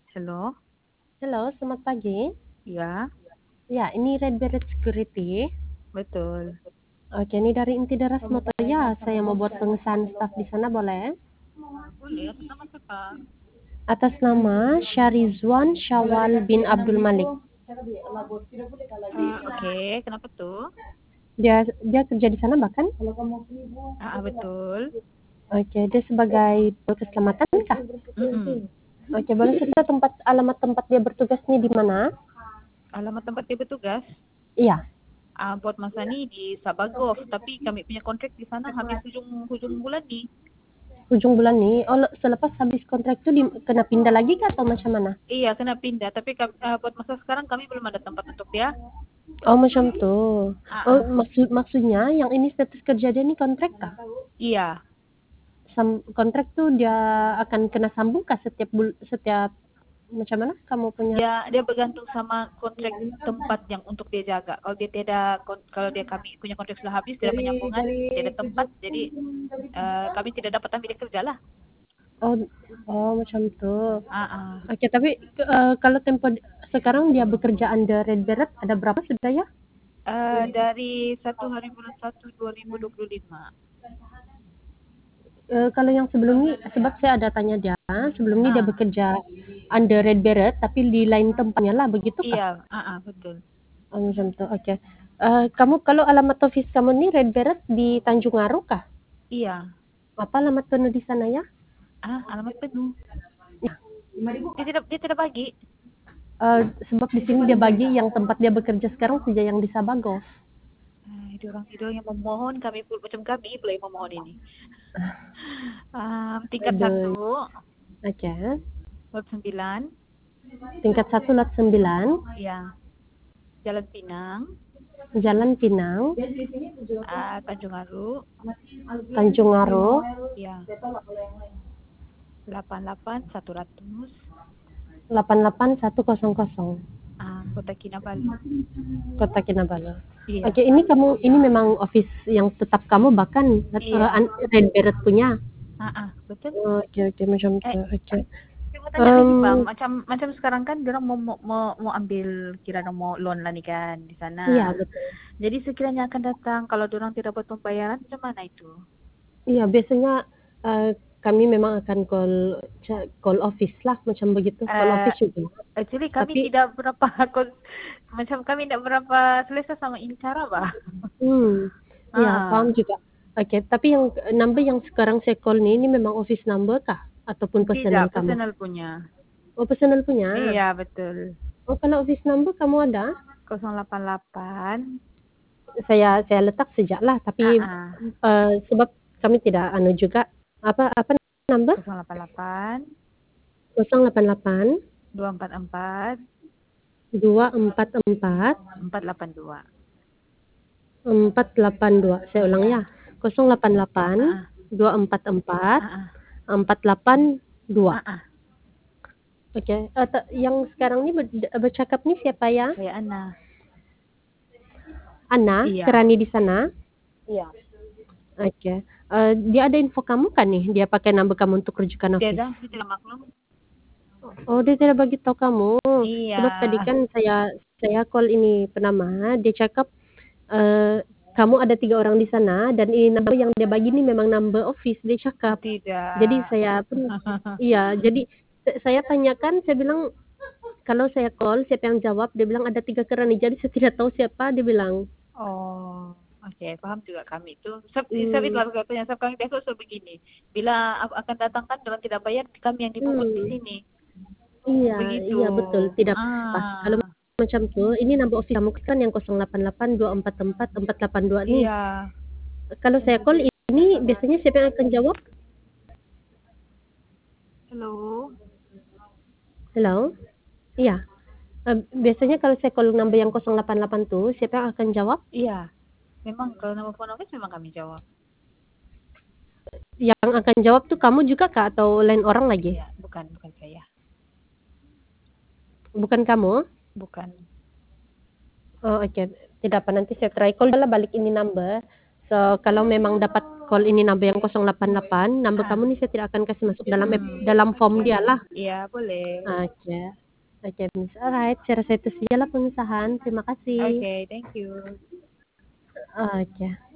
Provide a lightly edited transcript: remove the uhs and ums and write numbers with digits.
Halo? Halo, selamat pagi. Iya, Ya, ini Red Beret Security. betul. Oke, ini dari Inti Daras Motoya. Saya mau buat pengesahan staf di sana, boleh? Boleh, atas nama siapa? Atas nama Syarizwan Syawal bin Abdul Malik. Oke, kenapa tuh? Dia kerja di sana bahkan? Betul. Oke, dia sebagai keselamatan kah? Mm-mm. Oke, boleh cerita alamat tempat dia bertugas nih di mana? Alamat tempat dia bertugas, Iya, buat masa nih di Sabagov, tapi kami punya kontrak di sana habis hujung bulan nih. ujung bulan nih. Oh, selepas habis kontrak itu kena pindah lagi kah atau macam mana? Iya, kena pindah, tapi buat masa sekarang kami belum ada tempat untuk dia. Oh, macam tuh. Oh, Ah, maksudnya yang ini status kerja dia nih kontrak kah? iya, Kontrak tuh dia akan kena sambung kah setiap macam mana kamu punya? dia bergantung sama kontrak tempat yang untuk dia jaga. Kalau dia tidak, kalau dia kami punya kontrak sudah habis, tidak penyambungan, tidak tempat, jadi kami tidak dapat ambil dia kerja lah. Oh, oh macam tuh. Ah, ah. Oke, tapi kalau sekarang dia bekerja under Red Beret ada berapa sudah ya? Dari 1 hari bulan 1 2025. Kalau yang sebelum ini, sebab saya ada tanya dia, sebelum ini dia Ah, bekerja under Red Beret tapi di lain tempatnya lah, begitu kah? iya, betul. Oh, macam tuh. Oke. Kamu kalau alamat office kamu nih Red Beret di Tanjung Aru kah? Iya. Apa alamat penuh di sana ya? Alamat penuh. Ya. Dia tidak bagi. Sebab di sini dia bagi yang tempat dia bekerja sekarang saja yang di Sabagos. Dia orang yang memohon kami pun macam kami pula yang memohon ini. Tingkat Aduh. 1, Oke. lot 9, Tingkat 1 lot 9, ya, Jalan Pinang, Jalan Pinang, Tanjung Aru, Tanjung Aru, ya, 88100, 88100, Kota Kinabalu. Kota Kinabalu. Iya, Oke, ini memang office yang tetap kamu bahkan iya, Red Beret punya. betul. Oke, oke, macam Eh, tuh. Oke. Saya mau tanya lagi bang, macam sekarang kan dia orang mau ambil kira mau loan lah nih kan di Iya, sana. betul. Jadi sekiranya akan datang kalau dia orang tidak buat pembayaran macam mana itu? Iya, biasanya kami memang akan call office lah macam begitu. Call Eh, office juga. Actually kami Tapi tidak berapa macam kami tidak berapa selesa sama ini cara bang. hmm, ya paham juga. Oke, tapi yang number yang sekarang saya call nih, ini memang office number kah? Ataupun Tidak, personal kamu? personal punya. Oh, personal punya. Iya betul. Oh, kalau office number kamu ada? 088. Saya letak sejak lah, Ah, tapi ah. sebab kami tidak anu juga. Apa number? 088 088 244 244 482. 482. Saya ulang Iya. ya. 088 Ah, ah. 244 Ah, ah. 482. Ah, ah. Oke, yang sekarang ini bercakap nih siapa ya? Saya Ana. Ana, Iya. Kerani di sana. Iya. Oke. Dia ada info kamu kan nih? Dia pakai number kamu untuk rujukan office. Tidak, saya tidak maklum. Oh, dia tidak bagi tahu kamu. Iya. Sebab tadi kan saya call ini penama, dia cakap kamu ada 3 orang di sana dan ini number yang dia bagi ini memang number office, dia cakap. Jadi Tidak. saya pun iya, jadi saya tanyakan, saya bilang kalau saya call siapa yang jawab? Dia bilang ada 3 Kerani. Jadi saya tidak tahu siapa, dia bilang. Oh, oke, paham juga kami itu. Saya Hmm, keluarga punya, kami biasa sudah begini. Bila akan datang kan dalam tidak bayar, kami yang dipungut di hmm. sini. Iya, Begitu. iya betul, tidak apa. Kalau Ah, macam tuh, ini number office kamu kan yang 088 244 482 nih. iya. Kalau saya call ini biasanya siapa yang akan jawab? Halo. Hello? Iya. Biasanya kalau saya call number yang 088 tuh, siapa yang akan jawab? Iya. Memang kalau nama phone office memang kami jawab. Yang akan jawab tuh kamu juga kak atau lain orang lagi? Iya, bukan saya. Bukan kamu? Bukan. Oh, oke. Tidak apa, nanti saya try call lah balik ini number. So, kalau memang dapat call ini number yang 088, number kamu nih saya tidak akan kasih masuk dalam dalam form dia lah. Iya, boleh. Oke. Oke, Miss. Alright, saya rasa itu saja lah pemisahan. Terima kasih. Oke, thank you. Oke.